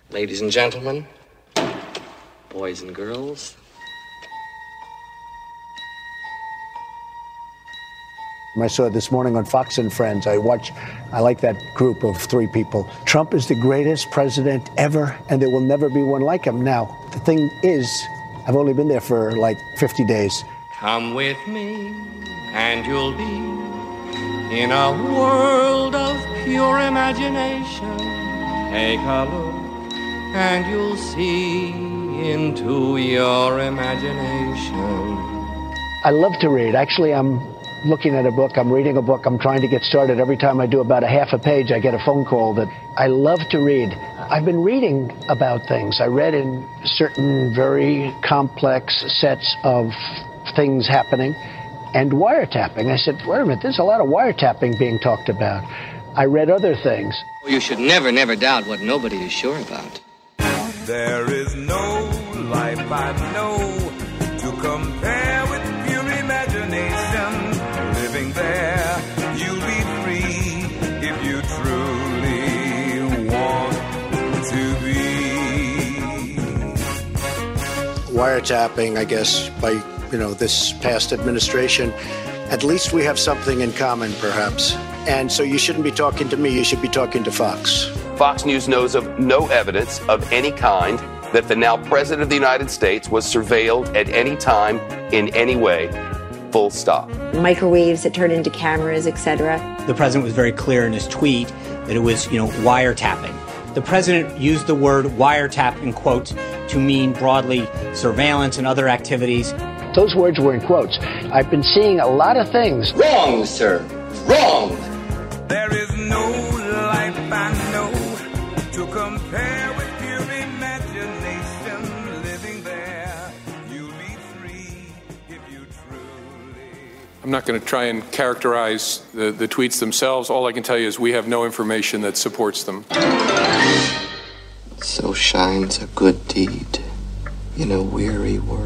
Ladies and gentlemen, boys and girls. I saw it this morning on Fox and Friends. I like that group of three people. Trump is the greatest president ever, and there will never be one like him. Now, the thing is, I've only been there for like 50 days. Come with me, and you'll be in a world of pure imagination. Take a look, and you'll see into your imagination. I love to read. Actually, I'm looking at a book, I'm reading a book, I'm trying to get started. Every time I do about a half a page, I get a phone call that I love to read. I've been reading about things. I read in certain very complex sets of things happening and wiretapping. I said, wait a minute, there's a lot of wiretapping being talked about. I read other things. You should never doubt what nobody is sure about. There is no life I know to compare with pure imagination. Living there, you'll be free if you truly want to be. Wiretapping, I guess, by, this past administration, at least we have something in common, perhaps. And so you shouldn't be talking to me, you should be talking to Fox. Fox News knows of no evidence of any kind that the now President of the United States was surveilled at any time in any way. Full stop. Microwaves that turn into cameras, etc. The president was very clear in his tweet that it was, wiretapping. The president used the word wiretap in quotes to mean broadly surveillance and other activities. Those words were in quotes. I've been seeing a lot of things. Wrong, sir. Wrong. There is no life I know to compare with pure imagination. Living there, you'll be free if you truly. I'm not going to try and characterize the tweets themselves. All I can tell you is we have no information that supports them. So shines a good deed in a weary world.